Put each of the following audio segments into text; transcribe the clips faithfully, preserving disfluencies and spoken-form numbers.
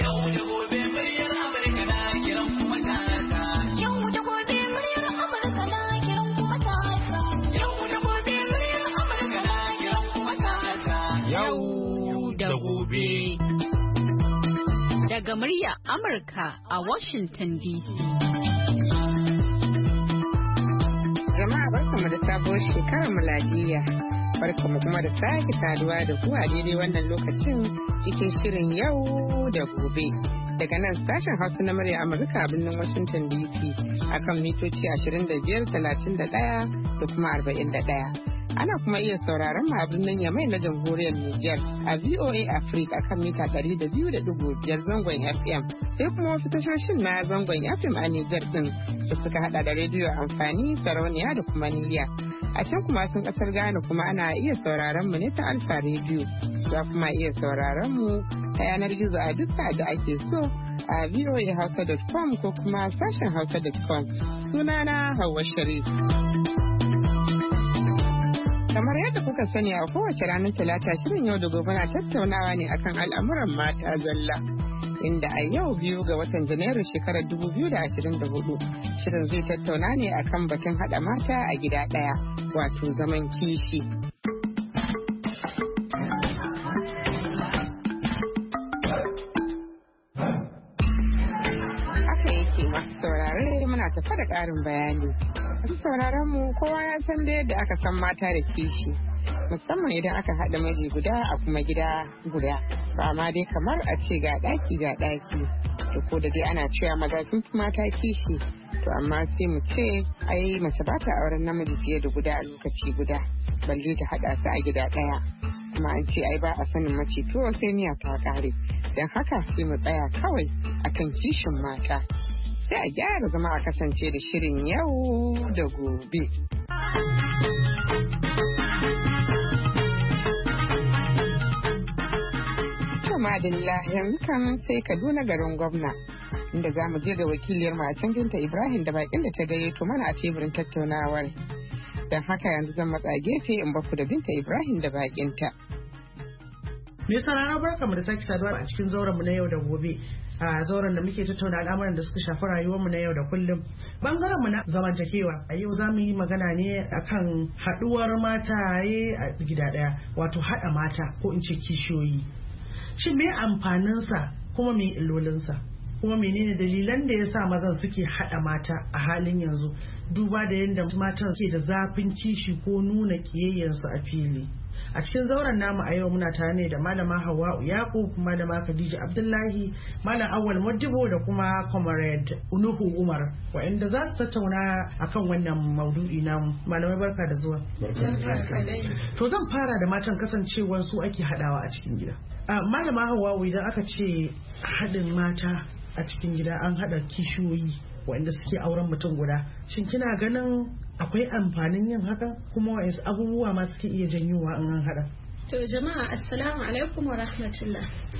Yau da gobe muryar Amurka na kiran kuma ta. Yau da gobe muryar Amurka na kiran kuma ta. Yau da gobe muryar Amurka na kiran kuma ta. Yau da gobe. Daga murya Amurka a Washington D C. Jama'a barkamu da sabuwar shekarar miladiya. Barkamu kuma da sake saduwa da ku a daidai wannan lokacin cikin shirin yau da gobe. Daga nan sashen Hausa na murya Amurka a birnin Washington D C akan mitoci ashirin da biyar, talatin da ɗaya da kuma arba'in da ɗaya. Ana kuma iya sauraron mu a birnin Yamai na Jamhuriyar Nijar a V O A Africa akan mita ɗari da biyu da ɗigo biyar zangon F M. Sai kuma wasu tashoshin na zangon F M a Nijar din da suka hada da rediyo amfani, sarauniya da kuma niyya. A can kuma sun kasar Ghana kuma ana iya sauraron mu ne ta Alfa Radio. Za kuma iya sauraron mu ta yanar gizo a duk da ake so a v o a hausa dot com ko kuma sashen hausa dot com. Sunana Hauwa Sharif. Kamar yadda kuka sani a kowace ranar Talata shirin yau da gobe na tattaunawa ne akan al'amuran mata zalla. Inda a yau biyu ga watan Janairu shekarar dubu biyu da ashirin da hudu shirin zai tattauna ne akan batun haɗa mata a gida ɗaya wato zaman kishi. Haka yake masu saurare muna tafa da ƙarin bayani. Masu sauraron mu kowa ya san da yadda aka san mata da kishi musamman idan aka haɗa miji guda a kuma gida guda. Ba ma dai kamar a ce ga ɗaki ga ɗaki da ko da dai ana cewa maza sun fi mata kishi to amma sai mu ce ai mace ba ta auren namiji fiye da guda a lokaci guda balle ta haɗa su a gida ɗaya kuma an ce ai ba a sanin mace to sai miya ta kare don haka sai mu tsaya kawai akan kishin mata sai a gyara zama a kasance da shirin yau da gobe. Madalla yanzu kan sai Kaduna garin gwamna inda za mu je ga wakiliyar macen Binta Ibrahim da bakin da ta gayyato mana a teburin tattaunawar. Don haka yanzu zan matsa gefe in baku da Binta Ibrahim da bakinta. Me sarara barkamu da sake saduwa a cikin zauren mu na yau da gobe. A zauren da muke tattauna al'amuran da suka shafi rayuwar mu na yau da kullum. Bangaren mu na zamantakewa a yau za mu yi magana ne akan haduwar mataye a gida daya wato hada mata ko in ce kishiyoyi. Shin me amfaninsa kuma me illolinsa kuma menene dalilan da ya sa mazan suke haɗa mata a halin yanzu duba da yadda matan ke da zafin kishi ko nuna ƙiyayyansu a fili. A cikin zauren namu a yau muna tare ne da malama Hawwa'u Yaqub, malama Khadija Abdullahi, malam Awwal Modibo da kuma comrade Nuhu Umar waɗanda za su tattauna akan wannan maudu'i namu. Malamai barka da zuwa. To zan fara da matan kasancewar su ake haɗawa a cikin gida. Malama Hawwa'u idan aka ce haɗin mata a cikin gida an haɗa kishiyoyi waɗanda suke auren mutum guda, shin kina ganin akwai amfanin yin haka kuma waɗansu abubuwa ma suke iya janyowa in an haɗa? To jama'a assalamu alaikum wa rahmatullah.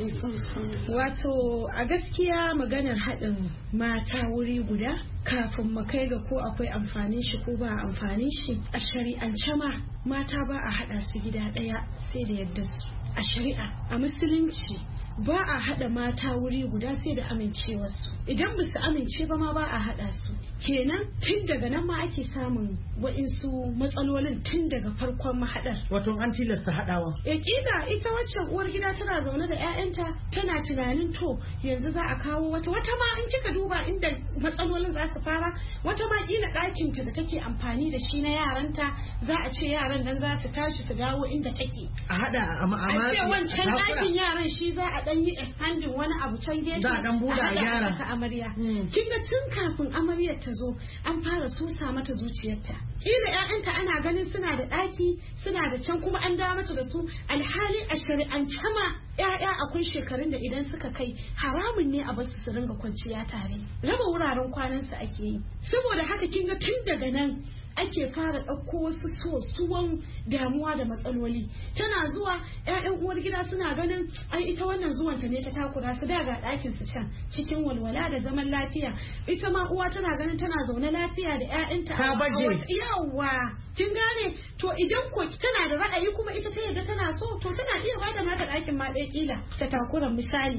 Wato a gaskiya maganar haɗin mata wuri guda kafin mu kai ga ko akwai amfanin shi ko ba amfanin shi a shari'ance ma mata ba a haɗa su gida ɗaya sai da yadda su. A shari'a a musulunci ba a haɗa mata wuri guda sai da amincewarsu. Idan ba su amince ba ma ba a haɗa su. Kenan tun daga nan ma ake samun wa'insu matsalolin tun daga farkon mahaɗar. Wato an tilasta haɗawa. E kila ita waccan uwar gida tana zaune da 'ya'yanta tana tunanin to yanzu za a kawo wata wata ma in kika duba inda matsalolin za su fara wata ma kila ɗakinta da take amfani da shi na yaranta za a ce yaran nan za su tashi su dawo inda take. A haɗa a ma'amala. A ce wancan ɗakin yaran shi za a dan yi expanding wani abu can gefe za a dan buɗe a gyara ta amarya. Kin ga tun kafin amaryar ta zo an fara susa mata zuciyarta. Kila ƴaƴanta ana ganin suna da ɗaki suna da can kuma an dawo mata da su alhali a shari'ance ma ƴaƴa akwai shekarun da idan suka kai haramun ne a basu su ringa kwanciya tare. Raba wuraren kwanansu ake yi. Saboda haka kin ga tun daga nan ake fara ɗauko wasu sosuwan damuwa da matsaloli. Tana zuwa ƴaƴan uwar gida suna ganin ai ita wannan zuwanta ne ta takura su da ga ɗakin su can cikin walwala da zaman lafiya. Ita ma uwa tana ganin tana zaune lafiya da ƴaƴanta. Ta baje. Yawwa kin gane to idan ko tana da ra'ayi kuma ita ta yadda tana so to tana iya bada mata ɗakin ma ɗaya kila ta takura misali.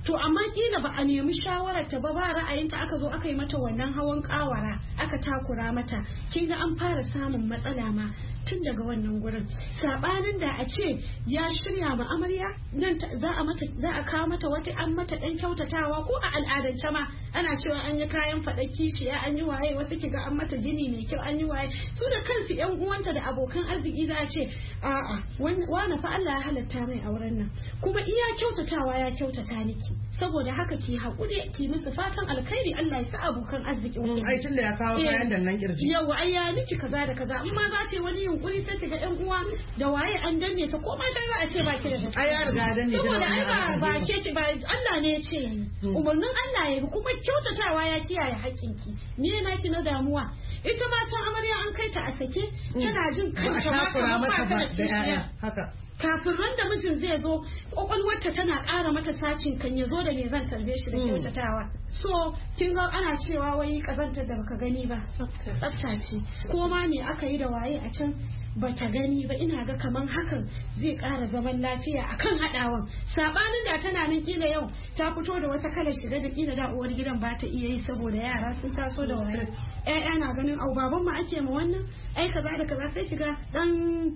to amma kila ba a nemi shawarar ta ba ba ra'ayinta aka zo aka yi mata wannan hawan kawara aka takura mata kin ga an fara samun matsala ma tun daga wannan gurin sabanin da a ce ya shirya ma amarya nan za a mata za a kawo mata wata an mata dan kyautatawa ko a al'adance ma ana cewa an yi kayan fada kishiya an yi waye wasu kiga an mata gini mai kyau an yi waye su da kansu yan uwanta da abokan arziki za a ce a'a wani fa Allah ya halatta mai auren nan kuma iya kyautatawa ya kyautata miki saboda haka ki haƙuri ki musu fatan alkhairi Allah ya sa abokan arziki ai tun da ya kawo kayan da nan kirji yawa ai ya miki kaza da kaza amma za ta yi wani yunkuri sai ta ga yan uwa da waye an danne ta ko ma ta za a ce baki da ai ya riga ya danne saboda ai ba ba ke ce ba Allah ne ya ce umarnin Allah ya kuma kyautatawa ya kiyaye haƙƙinki ni na ki na damuwa ita ma can amarya an kai ta a sake tana jin kanta ma kamar ba ta da kishiya haka kafin ran da mijin zai zo kwakwalwarta tana ƙara mata sacin kan ya zo da me zan tarbe shi da kyautatawa so kin ga ana cewa wai kazantar da baka gani ba tsafta ce ko ma me aka yi da waye a can bata gani ba ina ga kaman hakan zai ƙara zaman lafiya akan haɗawan sabanin da tana nan kila yau ta fito da wata kalar shiga da kila da uwar gidan ba ta iya yi saboda yara sun taso da waye ƴaƴa na ganin au baban mu ake ma wannan ai kaza da kaza sai kiga dan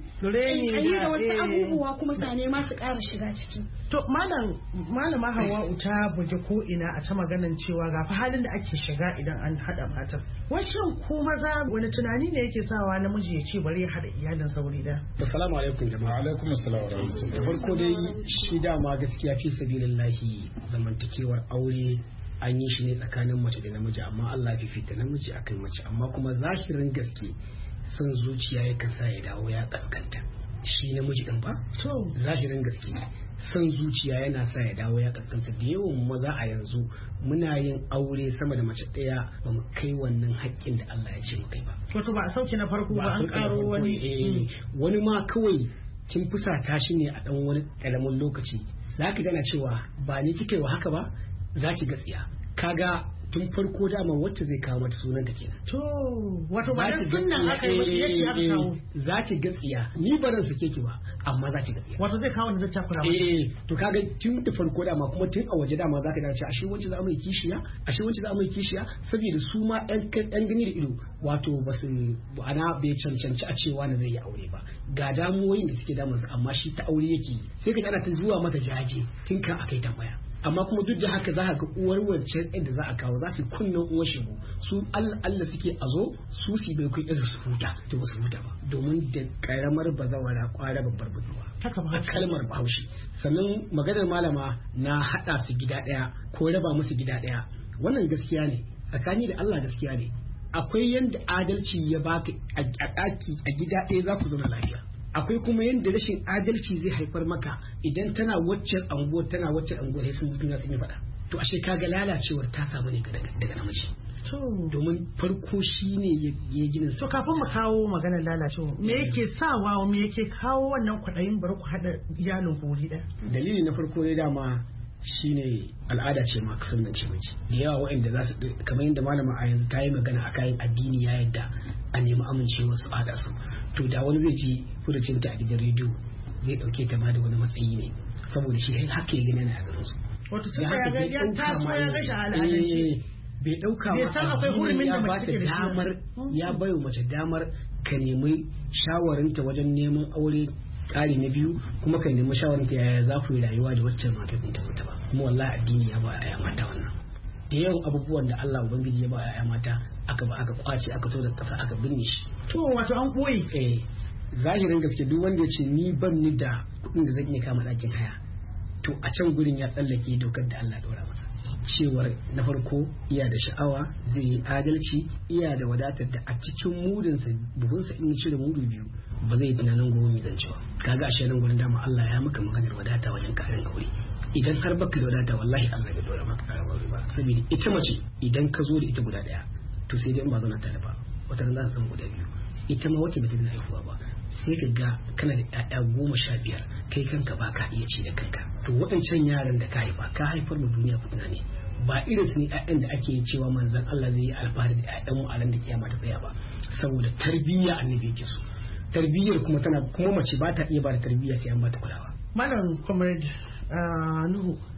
reni da wasu abubuwa kuma sane ma su ƙara shiga ciki to malam malama Hawwa'u ta buge ko ina a ta maganan cewa ga fa halin da ake shiga idan an hada matan washin ko maza wani tunani ne yake sawa namiji ya ce bari ya hada iyalin sauri da assalamu alaikum jama'a alaikum assalam wa rahmatullahi farko dai shi dama gaskiya fi sabilillahi zamantakewar aure an yi shi ne tsakanin mace da namiji amma Allah ya fifita namiji akan mace amma kuma zahirin gaske son zuciya yakan sa ya dawo ya kaskanta shi namiji din ba to zahirin gaske son zuciya yana sa ya dawo ya kaskanta da yawan maza a yanzu muna yin aure sama da mace ɗaya ba mu kai wannan haƙƙin da Allah ya ce mu kai ba wato ba a sauke na farko ba an karo wani wani ma kawai kin fusata shi ne a dan wani karamin lokaci zaki gana cewa ba ni kike wa haka ba zaki gatsiya kaga tun farko dama wacce zai kawo mata sunanta kenan to wato ba dan sunnan aka yi mata yace aka kawo za ki gatsiya ni ba ran sake ki ba amma za ki gatsiya wato zai kawo da zai takura mata eh to kaga tun da farko dama kuma tun a waje dama zaka dace ashe wacce za mu yi kishiya ashe wacce za mu yi kishiya saboda su ma ɗan ɗan gani da ido wato ba su ana bai cancanci a cewa na zai yi aure ba ga damuwoyin da suke damun su amma shi ta aure yake sai ka ana ta zuwa mata jaje tun kan akai tambaya amma kuma duk da haka za ka ga uwar wancan yadda za a kawo za su kunnan uwar shigo su Allah Allah suke a zo su su bai kai irin su huta to ba su huta ba domin da karamar bazawara kwara babbar budurwa haka ba kalmar bahaushe sannan maganar malama na hada su gida daya ko raba musu gida daya wannan gaskiya ne tsakani da Allah gaskiya ne akwai yanda adalci ya baka a daki a gida daya za ku zauna lafiya akwai kuma yadda rashin adalci zai haifar maka idan tana waccan anguwa tana waccan anguwa sai sun duniya sun yi faɗa to ashe kaga lalacewar ta samu ne daga namiji to domin farko shine ya ginin to kafin mu kawo maganar lalacewa me yake sawa me yake kawo wannan kwaɗayin bari ku haɗa iyalin ku wuri ɗaya dalili na farko ne dama shine al'ada ce ma kasan nan ce miji da yawa waɗanda za su kamar yadda malama a yanzu ta yi magana a kayan addini ya yadda a nemi amincewa su ada su to da wani zai ji furucin ta a gidan rediyo zai dauke ta ma da wani matsayi ne saboda shi haka ya gani a garin su wato tun ya ga ya taso ya ga shi bai dauka bai san akwai hurumin da mace take da shi damar ya bayo mace damar ka nemi shawarinta wajen neman aure ƙari na biyu kuma ka nemi shawarinta yaya za ku yi rayuwa da waccan mata ta zo ta ba kuma wallahi addini ya ba a mata wannan da yawan abubuwan da Allah ubangiji ya ba a mata aka ba aka kwace aka to da kasa aka binne shi to wato an koyi eh zahirin gaske duk wanda ya ce ni ban ni da kuɗin da zan iya kama ɗakin haya to a can gurin ya tsallake dokar da Allah ɗora masa cewar na farko iya da sha'awa zai yi adalci iya da wadatar da a cikin mudinsa buhunsa in ya cire mudu biyu ba zai tunanin gobe mai zancewa kaga ashe nan gurin dama Allah ya maka maganar wadata wajen karin aure idan har baka da wadata wallahi Allah ya dora maka karin aure ba saboda ita mace idan ka zo da ita guda daya to sai dai in ba zauna tare ba wata ran za ta zama guda biyu ita ma wacce bata da haihuwa ba sai ka ga kana da ƴaƴa goma sha biyar kai kanka ba ka iya ci da kanka to waɗancan yaran da ka haifa ka haifar mu duniya fitina ne ba irin su ne ƴaƴan da ake cewa manzon Allah zai yi alfahari da ƴaƴan mu a ran da kiyama ta tsaya ba saboda tarbiyya annabi yake so tarbiyyar kuma tana kuma mace ba ta iya ba da tarbiyya sai an ba ta kulawa malam comrade Nuhu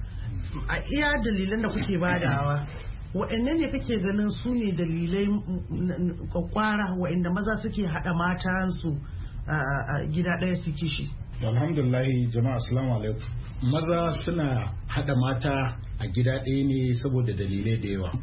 a iya dalilan da kuke badawa wa'anne ne kake ganin su ne dalilai kwakwara wa'anda maza suke haɗa matansu a gida ɗaya su kishi? Alhamdulillah jama'a assalamu alaikum. Maza suna haɗa mata a gida ɗaya ne saboda dalilai da yawa,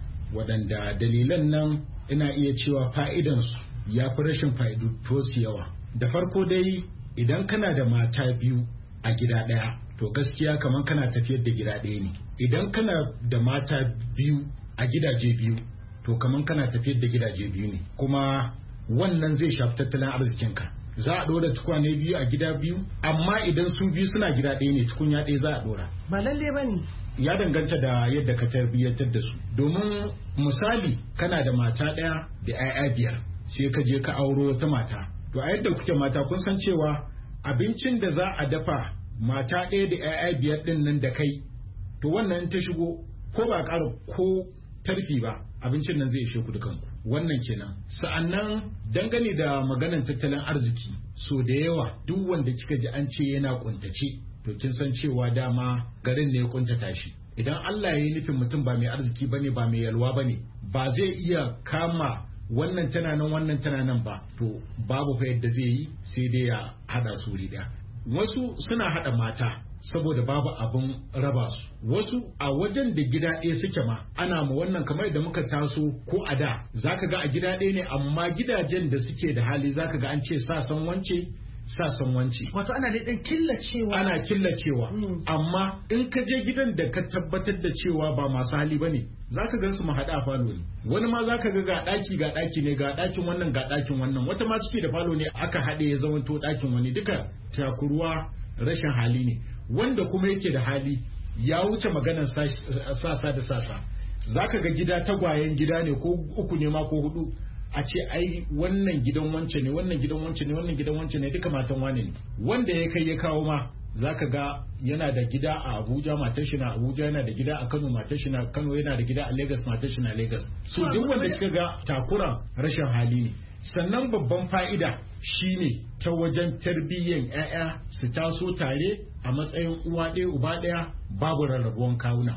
waɗanda dalilan nan ina iya cewa fa'idansu ya fi rashin fa'idu su yawa. Da farko dai idan kana da mata biyu a gida ɗaya to gaskiya kamar kana tafiyar da gida ɗaya ne. Idan kana da mata biyu a gidaje biyu to kamar kana tafiyar da gidaje biyu ne, kuma wannan zai shafi tattalin arzikinka. Za a ɗora tukwane biyu a gida biyu, amma idan su biyu suna gida ɗaya ne tukunya ɗaya za a ɗora. Ba lalle ba ne. Ya danganta da yadda ka tarbiyyantar da su. Domin misali kana da mata ɗaya da 'ya'ya biyar sai ka je ka auro wata mata. To a yadda kuke mata kun san cewa abincin da za a dafa mata ɗaya da 'ya'ya biyar ɗin nan da kai, to wannan ta shigo ko ba ƙara ko tarfi ba abincin nan zai ishe ku dukanku. Wannan kenan. Sa'annan dangane da maganar tattalin arziki, so da yawa duk wanda kika ji an ce yana kuntace to kin san cewa dama garin ne ya kuntata shi. Idan Allah ya yi nufin mutum ba mai arziki bane ba mai yalwa bane ba zai iya kama wannan tana nan wannan tana nan ba, to babu fa yadda zai yi sai dai ya hada su wuri daya. Wasu suna hada mata saboda babu abin raba su, wasu a wajen da gida ɗaya suke ma ana ma wannan kamar da muka taso ko a da zaka ga a gida ɗaya ne, amma gidajen da suke da hali zaka ga an ce sa san wance sa san wance, wato ana da dan killacewa ana killacewa mm. Amma in ka je gidan da ka tabbatar da cewa ba masu hali bane zaka gan su mu hada falo ne, wani ma zaka ga ga daki ga daki ne, ga dakin wannan ga dakin wannan, wata ma ciki da falo ne aka hade ya zama to dakin wani, duka takuruwa rashin hali ne. Wanda kuma yake da hali ya wuce maganar sasa da sasa, zaka ga gida tagwayen gida ne ko uku ne ma ko hudu, a ce ai wannan gidan wance ne wannan gidan wance ne wannan gidan wance ne duka matan wane ne, wanda ya kai ya kawo ma zaka ga yana da gida a Abuja matar shi na Abuja, yana da gida a Kano matar shi na Kano, yana da gida a Lagos matar shi na Lagos. So duk wanda kika ga takura rashin hali ne. Sannan babban fa'ida shine ta wajen tarbiyyan 'ya'ya su taso tare a matsayin uwa ɗaya uba ɗaya babu rarrabuwan kawuna.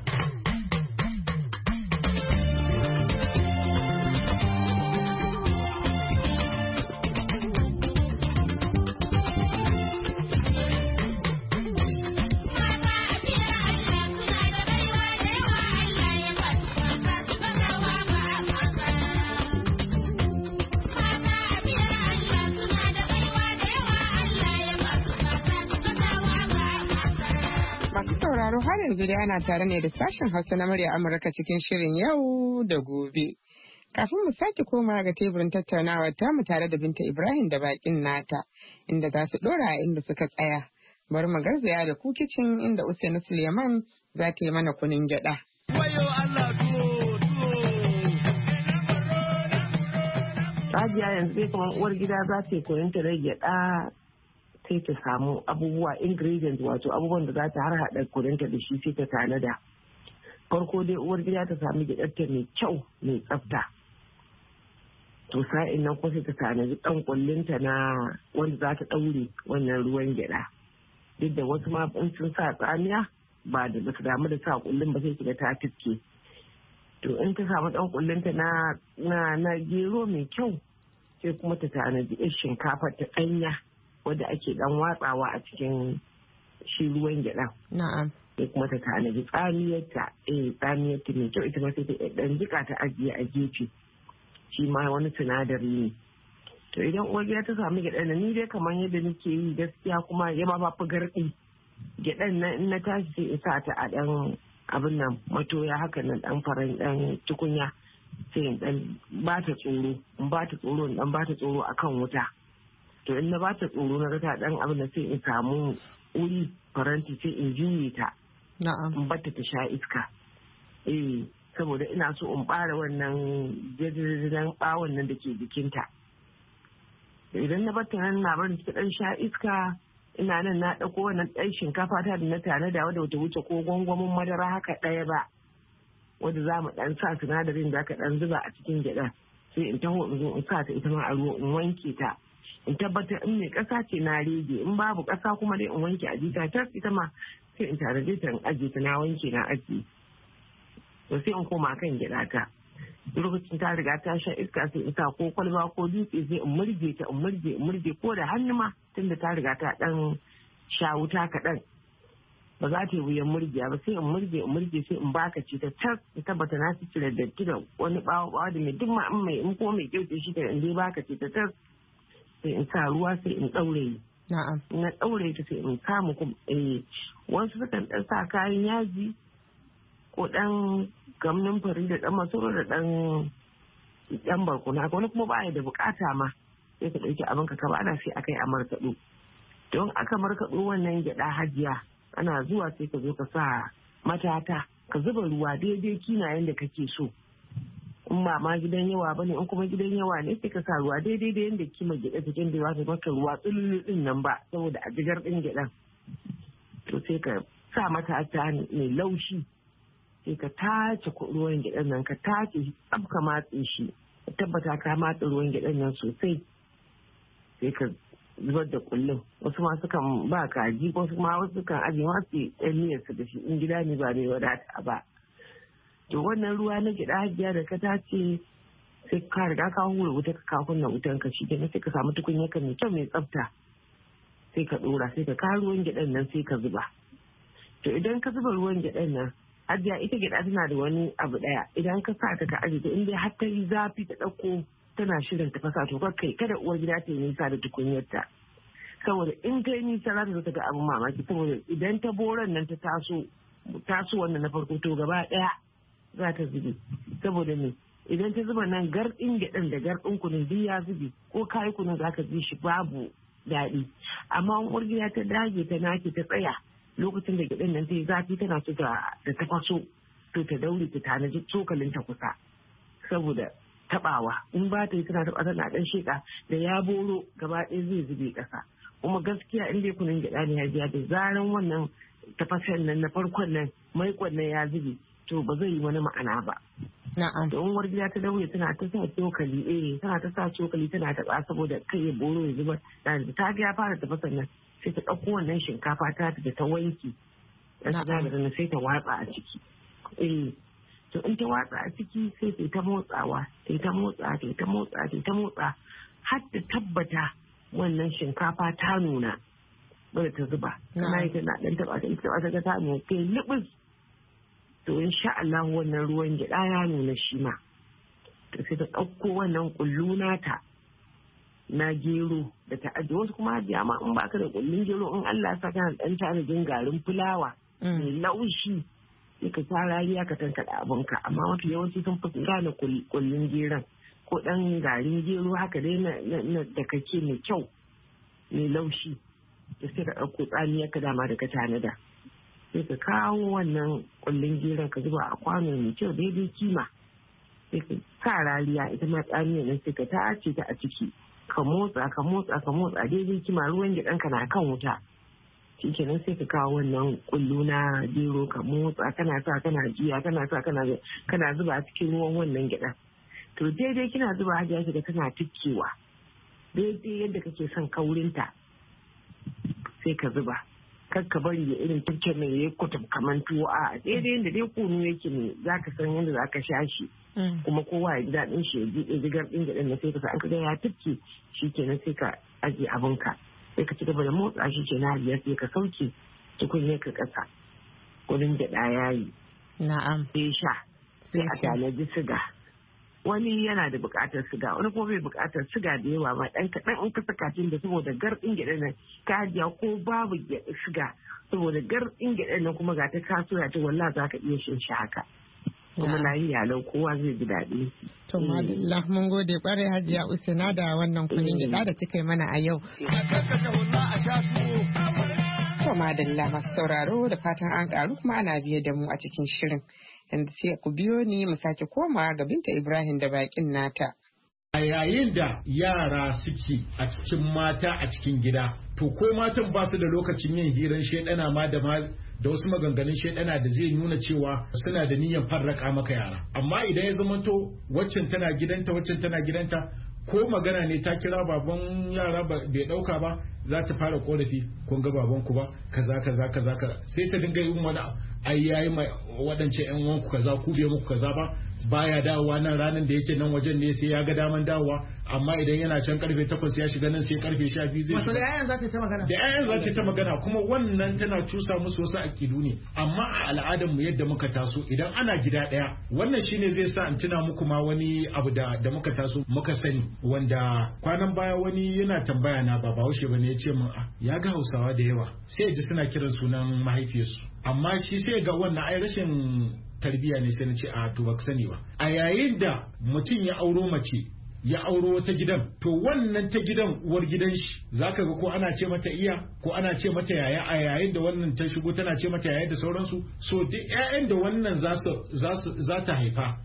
Har yanzu dai ana tare ne da sashen Hausa na murya Amurka cikin shirin yau da gobe. Kafin mu sake koma ga teburin tattaunawa tamu tare da Binta Ibrahim da bakin nata, inda za su dora a inda suka tsaya. Bari mu garzaya da ku kicin inda Usaini Suleiman za ta yi mana kunun gyada. Hajiya yanzu dai kamar uwar gida za ta yi koyon ta rage gyada, sai ta samu abubuwa ingredients wato abubuwan da za ta har haɗa kurinta da shi sai ta tanada. Farko dai uwar gida ta sami gyaɗarta mai kyau mai tsafta. To sa'in nan ko sai ta tanadi ɗan kullinta na wanda za ta ɗaure wannan ruwan gyaɗa. Duk da wasu ma in sun sa tsamiya ba da ba su damu da sa kullin ba sai kiga ta tifke. To in ta samu ɗan kullinta na na na gero mai kyau sai kuma ta tanadi ɗin shinkafa ta ɗanya wadda ake dan watsawa a cikin shi ruwan gyaɗa. Na'am. Sai kuma ta tanadi tsamiyarta, eh tsamiyarta mai kyau ita ma sai ta dan jika ta ajiye a gefe. Shi ma wani sinadari ne. To idan uwar gida ta samu gyaɗan nan ni dai kamar yadda nake yi gaskiya kuma ya ma fi garɗi. Gyaɗan nan in na tashi sai in sa ta a dan abin nan matoya haka nan dan faran dan tukunya sai in dan ba ta tsoro, in ba ta tsoro in dan ba ta tsoro akan wuta. To in na bata tsoro na ta dan abin da sai in samu wuri faranti sai in juye ta. Na'am. In bata ta sha iska. Eh saboda ina so in bara wannan jajajajen bawon nan da ke jikinta. Idan na bata nan na barin ta dan sha iska ina nan na dauko wannan dan shinkafa ta da na tare da wadda wata wuce ko gwangwamin madara haka daya ba. Wanda za mu dan sa sinadarin da aka dan zuba a cikin gyaɗa. Sai in taho in zo in sa ta ita ma a ruwa in wanke ta. in tabbatar in mai ƙasa ce na rege, in babu ƙasa kuma dai in wanke a jita tas ita ma sai in tare ta in ajiye ta na wanke na ajiye. To sai in koma kan gyaɗa ta. Lokacin ta riga ta sha iska sai in sa ko kwalba ko dutse sai in murje ta in murje in murje ko da hannu ma tunda ta riga ta ɗan sha wuta kaɗan. Ba za ta yi wuyan murjiya ba sai in murje in murje sai in baka ce ta tas in tabbata na ci cire datti da wani bawa bawa da mai duk ma in mai in ko mai kyau shi ta in dai baka ce ta tas sai in sa ruwa sai in ɗaure. Na'am. Na ɗaure ta sai in kama kuma eh wasu sukan ɗan sa kayan yaji ko ɗan gamnin fari da ɗan masoro da ɗan ɗan barkuna wani kuma ba ya da bukata ma sai ka ɗauki abin ka kaba ana sai a kai a markaɗo. Don aka markaɗo wannan gyaɗa hajiya ana zuwa sai ka zo ka sa matata ka zuba ruwa daidai kinayen da kake so. In ba ma gidan yawa bane in kuma gidan yawa ne sai ka sa ruwa daidai da yanda kima gyaɗa cikin da za maka ruwa tsululu din nan ba saboda a jigar ɗin gyaɗan. To sai ka sa matata mai laushi sai ka tace ruwan gyaɗan nan ka tace tsab ka matse shi ka tabbata ka matse ruwan gyaɗan nan sosai sai ka zubar da kullum wasu ma sukan ba kaji wasu ma wasu kan aje ma su ɗan miyar su da shi in gida ne ba mai wadata ba. To wannan ruwa na gyaɗa hajiya da ka tace sai ka riga ka hura wuta ka kawo kunna wutan ka shi kenan sai ka samu tukunya ka mai kyau mai tsafta sai ka ɗora sai ka kawo ruwan gyaɗan nan sai ka zuba. To idan ka zuba ruwan gyaɗan nan hajiya ita gyaɗa tana da wani abu ɗaya idan ka sa ta ka aje ta in dai har ta yi zafi ta ɗauko tana shirin ta fasa to kai kada uwar gida ta yi nisa da tukunyarta saboda in ta yi nisa za ta zo ta ga abin mamaki saboda idan ta boran nan ta taso taso wannan na farko to gaba ɗaya za ta zube saboda me idan ta zuba nan garɗin gyaɗan da garɗin kunun duk ya zube ko kayi kunun za ka ji shi babu daɗi amma uwar gida ta dage ta nake ta tsaya lokacin da gyaɗan nan ta yi zafi tana so ta tafaso to ta daure ta tanaji cokalin ta kusa saboda tabawa in ba ta yi tana taba tana dan sheka da ya boro gaba ɗaya zai zube ƙasa kuma gaskiya in dai kunun gyaɗa ne ya biya da zaran wannan tafasan nan na farkon nan maikon nan ya zube to ba zai yi wani ma'ana ba. Na'am. Da uwar gida ta daure tana ta sa cokali eh tana ta sa cokali tana taba saboda kai ya boro ya zuba da ta ga ya fara tafasan nan sai ta ɗauko wannan shinkafa ta da ta wanki dan sinadarin sai ta watsa a ciki. Eh to in ta watsa a ciki sai ta ta motsawa sai ta motsa sai ta motsa sai ta motsa har ta tabbata wannan shinkafa ta nuna bada ta zuba kuma ita na dan taba ta ita ta ta nuna kai libis to insha Allah wannan ruwan gyaɗa ya nuna shi ma to sai ta ɗauko wannan kullu nata na gero da ta ajiye wasu kuma hajiya ma in baka da kullun gero in Allah ya saka dan tanadin garin fulawa mai laushi sai ka sa rariya ka tankaɗa abinka amma mafi yawanci sun fi gane kullun geron ko ɗan garin gero haka dai na da kake mai kyau mai laushi da sai ka ɗauko tsamiyar ka dama da ka tanada sai ka kawo wannan kullun geron ka zuba a kwano mai kyau daidai kima sai ka sa rariya ita ma tsamiyar nan sai ka tace ta a ciki ka motsa ka motsa ka motsa daidai kima ruwan gyaɗan ka na kan wuta shi kenan sai ka kawo wannan kullu na gero ka motsa kana sa kana jiya kana sa kana kana zuba cikin ruwan wannan gyaɗa to daidai kina zuba hajiya ki da kana tukkewa daidai yadda kake son kaurinta sai ka zuba kar ka bari da irin tukken mai ya kutum kaman tuwo a daidai yadda dai kunu yake ne za ka san yadda za ka sha shi kuma kowa ya ji daɗin shi ya ji jigar ɗin gyaɗan na sai ka sa an ka ga ya tukke shi kenan sai ka ajiye abinka sai ka ci gaba da motsa shi ke na biyar sai ka sauke tukunya ka kasa wurin da ya yi. Na'am. Sai sha sai a tanaji siga. Wani yana da buƙatar siga wani kuma bai buƙatar siga da yawa ba ɗan kaɗan in ka saka tun da saboda garɗin gyaɗa nan ka hajiya ko babu siga saboda garɗin gyaɗa nan kuma ga ta kasuwa ta wallah za ka iya shan shi haka. Kuma lafiya lau kowa zai ji daɗi. To madalla mun gode kwarai hajiya Usaina da wannan kunin gyaɗa da kika yi mana a yau. To madalla masu sauraro da fatan an karu kuma ana biye da mu a cikin shirin. Yanzu sai ku biyo ni mu sake komawa ga Binta Ibrahim da bakin nata. A yayin da yara suke a cikin mata a cikin gida, to ko matan ba su da lokacin yin hirar shaidana ma da da wasu maganganun shaidana da zai nuna cewa suna da niyyar farraka maka yara. Amma idan ya zamanto waccan tana gidanta waccan tana gidanta ko magana ne ta kira baban yara bai dauka ba za ta fara korafi kun ga baban ku ba kaza kaza kaza kaza sai ta dinga yin wani ai yayi mai wadance yan uwanku kaza ku bai muku kaza ba baya dawowa nan ranar da yake nan wajen ne sai ya ga daman dawowa amma idan yana can karfe takwas ya shiga nan sai karfe sha biyu zai wato da yayan za ta ta magana da yayan za ta ta magana kuma wannan tana cusa musu wasu akidu ne amma a al'adar mu yadda muka taso idan ana gida daya wannan shine zai sa in tuna muku ma wani abu da da muka taso muka sani wanda kwanan baya wani yana tambaya na ba Bahaushe bane ya ce min ya ga Hausawa da yawa sai ya ji suna kiran sunan mahaifiyarsu amma shi sai ga wannan ai rashin tarbiya ne sai na ce a to baka sani ba a yayin da mutum ya auro mace ya auro wata gidan to wannan ta gidan uwar gidan shi zaka ga ko ana ce mata iya ko ana ce mata yaya a yayin da wannan ta shigo tana ce mata yaya da sauransu so duk ƴaƴan da wannan za su za ta haifa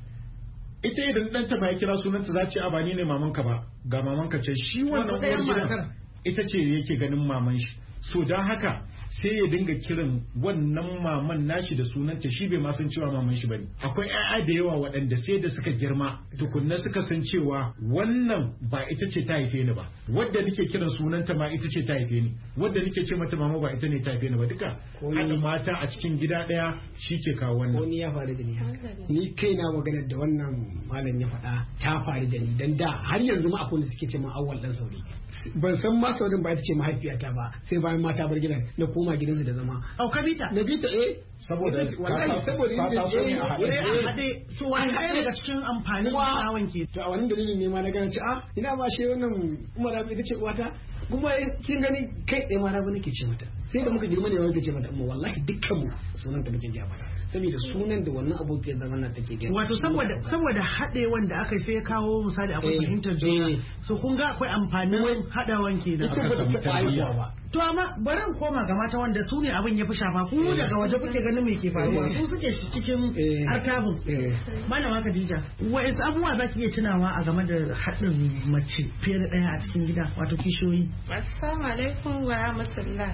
ita idan ɗanta ba ya kira sunanta za ce a ba ni ne mamanka ba ga mamanka ce shi wannan uwar gidan ita ce yake ganin maman shi so don haka sai ya dinga kiran wannan maman nashi da sunanta shi bai ma san cewa maman shi bane akwai ƴaƴa da yawa waɗanda sai da suka girma tukunna suka san cewa wannan ba ita ce ta haife ni ba wadda nake kiran sunanta ma ita ce ta haife ni wadda nake ce mata mama ba ita ne ta haife ni ba duka haɗa mata a cikin gida ɗaya shi ke kawo wannan wani ya faru da ni haka ni kaina maganar da wannan malam ya faɗa ta faru da ni dan da har yanzu ma akwai wanda suke ce ma awwal dan sauri ban san ma saurin ba ita ce mahaifiyata ba sai bayan mata bar gidan na koma gidansu da zama au ka bita na bita eh saboda wallahi saboda inda je a hade so wani ɗaya daga cikin amfanin tsawon ke to a wannan dalilin ne ma na gane ci a ina ba shi wannan Umar Rabi ita ce uwata kuma kin gani kai ɗaya ma Rabi nake ce mata sai da muka girma ne wani ke ce mata amma wallahi dukkan mu sunan ta muke gaya mata saboda sunan da wannan abokiyar zaman nan take gaya wato saboda saboda haɗewan da aka sai ya kawo misali akwai fahimtar juna so kun ga akwai amfanin haɗawan kenan ita ba ta haihuwa ba to amma bari in koma ga mata wanda su ne abin ya fi shafa ku daga waje kuke ganin me ke faruwa su suke cikin arkabun malama Khadija wa'is abubuwa zaki iya tunawa a game da haɗin mace fiye da ɗaya a cikin gida wato kishiyoyi assalamu alaikum wa rahmatullah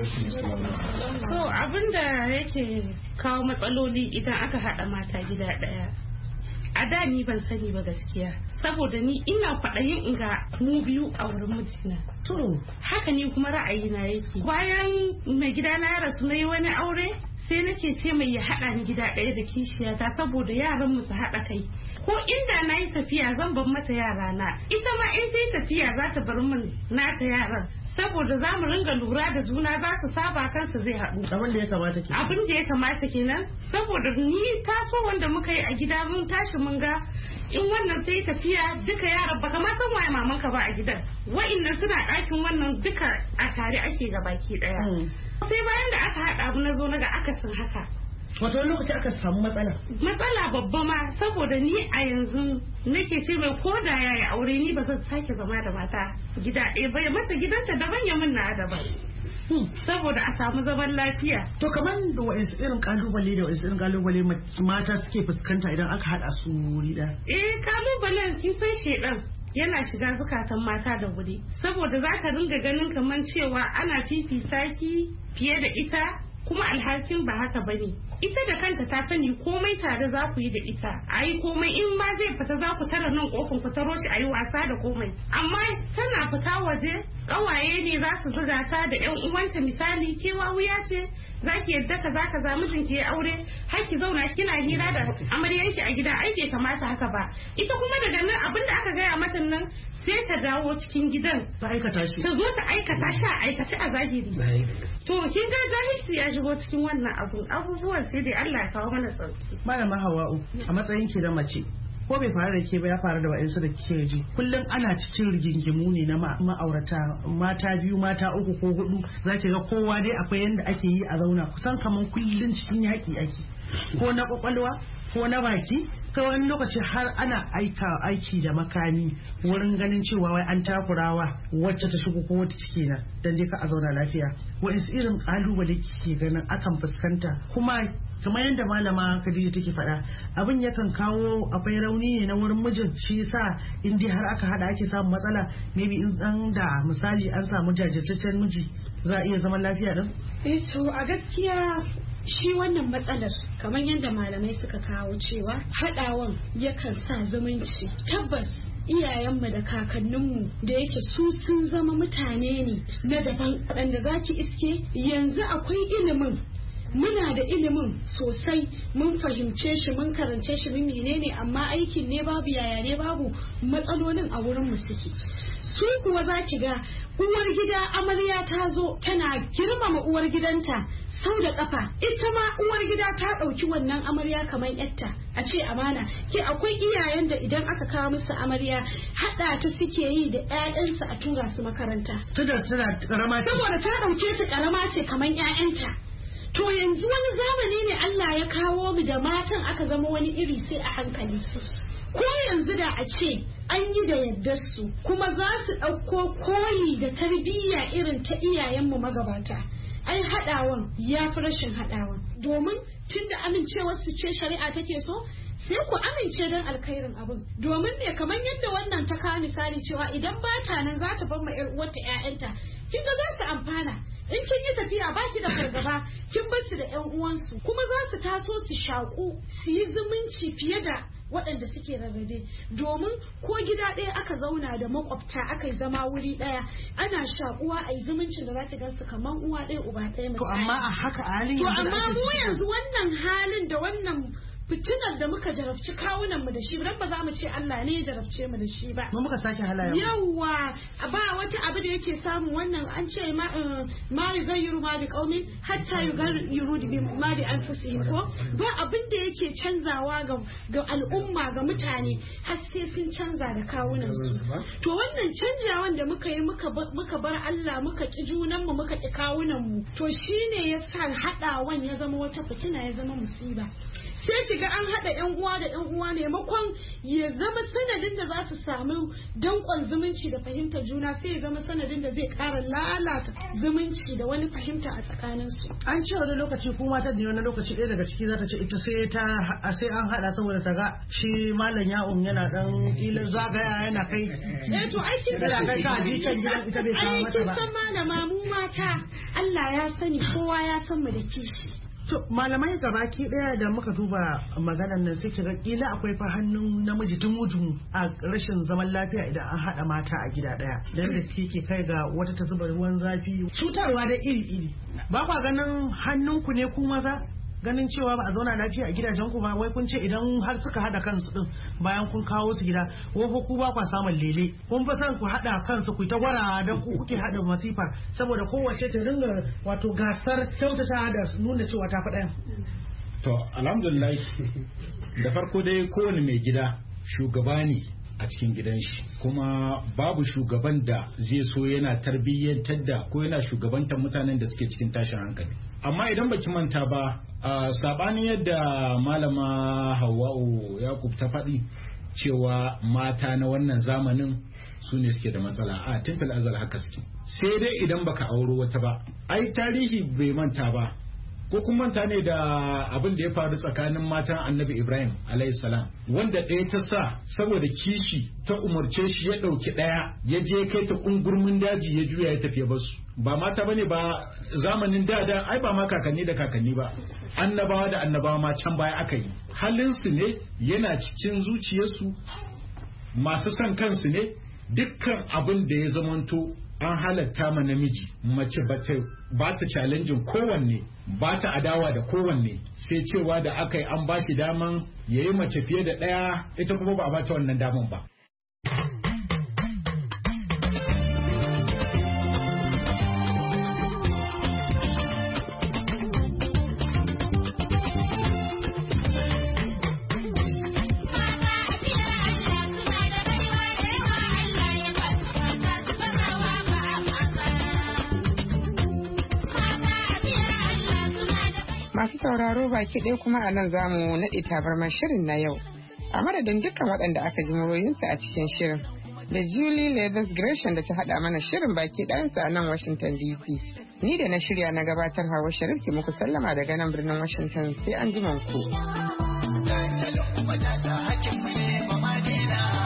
so abinda yake kawo matsaloli idan aka haɗa mata gida ɗaya a da ni ban sani ba gaskiya saboda ni ina kwaɗayin in ga mu biyu a wurin mijina to haka ni kuma ra'ayina yake bayan mai gida na rasu na yi wani aure sai nake ce mai ya haɗa ni gida ɗaya da kishiyata saboda yaran mu su haɗa kai ko inda na yi tafiya zan bar mata yara na ita ma in ta yi tafiya za ta bar min nata yaran saboda za mu ringa lura da juna za su saba kansu zai haɗu abin da ya kamata kenan abin da ya kamata kenan saboda ni taso wanda muka yi a gida mun tashi mun ga in wannan sai tafiya duka yaran baka ma san waye mamanka ba a gidan wa'annan suna ɗakin wannan duka a tare ake ga baki ɗaya sai bayan da aka haɗa mu na zo na ga akasin haka wato wani lokaci aka samu matsala matsala babba ma saboda ni a yanzu nake ce mai ko da yayi aure ni ba zan sake zama da mata gida ɗaya ba ya mata gidanta daban ya min na daban saboda a samu zaman lafiya to kamar da wa'insu irin kalubale da wa'insu irin kalubale mata suke fuskanta idan aka haɗa su wuri ɗaya eh kalubalen kin san shedan yana shiga zukatan mata da wuri saboda za ka ringa ganin kamar cewa ana fifita ki fiye da ita kuma alhakin ba haka bane ita da kanta ta sani komai tare za ku yi da ita ayi komai in ma zai fita za ku tara nan kofin ku taro shi ayi wasa da komai amma tana fita waje kawaye ne za su zuga ta da yan uwanta misali kewa wuya ce zaki yadda ka zaka za mijinki ya aure har ki zauna kina hira da amaryanki a gida ai bai kamata haka ba ita kuma daga nan abinda aka gaya mata nan sai ta dawo cikin gidan ta aikata shi ta zo ta aikata shi a aikace a zahiri to kin ga jahilci ya shigo cikin wannan abu abubuwan sai dai Allah ya kawo mana sauki malama Hawwa'u a matsayin ki da mace ko bai faru da ke ba ya faru da wa'insu da kike ji kullum ana cikin rigingimu ne na ma'aurata mata biyu mata uku ko hudu zaki ga kowa dai akwai yanda ake yi a zauna kusan kaman kullum cikin yaki ake ko na kwakwalwa ko na baki ta wani lokaci har ana aika aiki da makami wurin ganin cewa wai an takurawa wacce ta shigo ko wata ciki na dan dai ka a zauna lafiya wa'insu irin kalubale kike ganin akan fuskanta kuma kamar yadda malama Khadija take faɗa abin yakan kawo akwai rauni ne na wurin mijin shi yasa in dai har aka hada ake samun matsala maybe in dan da misali an samu jajirtaccen miji za a iya zaman lafiya din eh to a gaskiya shi wannan matsalar kamar yadda malamai suka kawo cewa haɗawan yakan sa zumunci tabbas iyayenmu da kakanninmu da yake su sun zama mutane ne na daban waɗanda zaki iske yanzu akwai ilimin muna da ilimin sosai mun fahimce shi mun karance shi mun menene amma aikin ne babu yaya ne babu matsalolin a wurin mu suke su kuwa za ki ga uwar gida amarya ta zo tana girmama uwar gidanta sau da kafa ita ma uwar gida ta ɗauki wannan amarya kamar yatta a ce amana ke akwai iyayen da idan aka kawo musu amarya haɗa ta suke yi da ƴaƴansu a tura su makaranta tana tana karama saboda ta ɗauke ta karama ce kamar ƴaƴanta. To yanzu wani zamani ne Allah ya kawo mu da matan aka zama wani iri sai a hankali su. Ko yanzu da a ce an yi da yardar su kuma za su ɗauko koyi da tarbiyya irin ta iyayenmu magabata. Ai haɗawan ya fi rashin haɗawan. Domin tun da amincewar su ce shari'a take so sai ku amince don alkhairin abin domin ne kamar yadda wannan ta kawo misali cewa idan ba ta nan za ta bar ma 'yar uwarta 'ya'yanta kin ga za su amfana in kin yi tafiya ba ki da fargaba kin bar su da ƴan uwansu kuma za su taso su shaƙu su yi zumunci fiye da waɗanda suke rarrabe domin ko gida ɗaya aka zauna da makwabta aka yi zama wuri ɗaya ana shaƙuwa a yi zumuncin da za ta gansu kamar uwa ɗaya uba ɗaya to amma a haka a halin to yanzu amma mu yanzu wannan halin da wannan fitinar da muka jarabci kawunan mu da shi dan ba za mu ce Allah ne ya jarabce mu da shi ba mu muka sake halayen yawa ba wata abu da yake samu wannan an ce ma ma yughayyiru ma bi qaumin hatta yughayyiru bi ma bi anfusihim ko ba abin da yake canzawa ga ga al'umma ga mutane har sai sun canza da kawunan su to wannan canjawan da muka yi muka muka bar Allah muka ki junan mu muka ki kawunan mu to shine yasa hadawan ya zama wata fitina ya zama musiba sai ki ga an haɗa yan uwa da yan uwa maimakon ya zama sanadin da za su samu danƙon zumunci da fahimtar juna sai ya zama sanadin da zai ƙara lalata zumunci da wani fahimta a tsakanin su an ce wani lokaci ko mata ne wani lokaci ɗaya daga ciki za ta ce ita sai ta sai an haɗa saboda ta ga shi malam ya'un yana dan ilin zagaya yana kai eh to aikin da kai ka ji can gidan ita bai kawo mata ba san malama mu mata Allah ya sani kowa ya san mu da kishi To malamai gabaki daya da muka duba maganar nan sai kiga kila akwai fa hannun namiji dumu-dumu a rashin zaman lafiya idan an hada mata a gida daya dan da kike kai ga wata ta zuba ruwan zafi cutarwa da iri-iri ba kwa ganin hannunku ne ku maza ganin cewa ba a zauna lafiya a gidajen ku ba wai kun ce idan har suka hada kansu din bayan kun kawo su gida wai ku ba kwa samun lele kun fa san ku hada kansu ku ta gwara dan ku kuke hada masifar saboda kowace ta dinga wato gasar kyautata da nuna cewa ta faɗa. To alhamdulillah da farko dai kowane mai gida shugaba ne a cikin gidan shi kuma babu shugaban da zai so yana tarbiyyantar da ko yana shugabantar mutanen da suke cikin tashin hankali amma idan baki manta ba a sabanin yadda malama Hawwa'u Yakub ta faɗi cewa mata na wannan zamanin su ne suke da matsala a tun fil azal haka suke sai dai idan baka auro wata ba ai tarihi bai manta ba ko kun manta ne da abin da ya faru tsakanin matan annabi Ibrahim alayhi salam wanda ɗaya ta sa saboda kishi ta umarce shi ya ɗauki ɗaya ya je kai ta kungurmin daji ya juya ya tafi basu ba mata bane ba zamanin da da ai ba ma kakanni da kakanni ba annabawa da annabawa ma can baya aka yi halin su ne yana cikin zuciyarsu masu son kansu ne dukkan abin da ya zamanto an halatta ma namiji mace ba ta challenging kowanne ba ta adawa da kowanne sai cewa da aka yi an ba shi daman ya yi mace fiye da ɗaya ita kuma ba a ba ta wannan daman ba. Masu sauraro baki ɗaya kuma a nan za mu naɗe tabarmar shirin na yau. A madadin dukkan waɗanda aka ji muryoyinsu a cikin shirin. Da Julie Leathers Gresham da ta haɗa mana shirin baki ɗayansa a nan Washington D C. Ni da na shirya na gabatar Hawa Sharif ke muku sallama daga nan birnin Washington sai an ji ku.